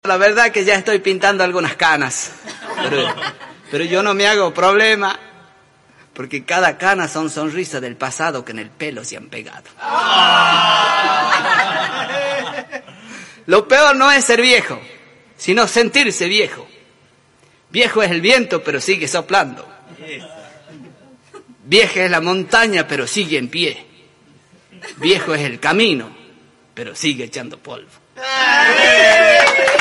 La verdad que ya estoy pintando algunas canas, pero yo no me hago problema, porque cada cana son sonrisas del pasado que en el pelo se han pegado. Lo peor no es ser viejo, sino sentirse viejo. Viejo es el viento, pero sigue soplando. Vieja es la montaña, pero sigue en pie. Viejo es el camino, pero sigue echando polvo.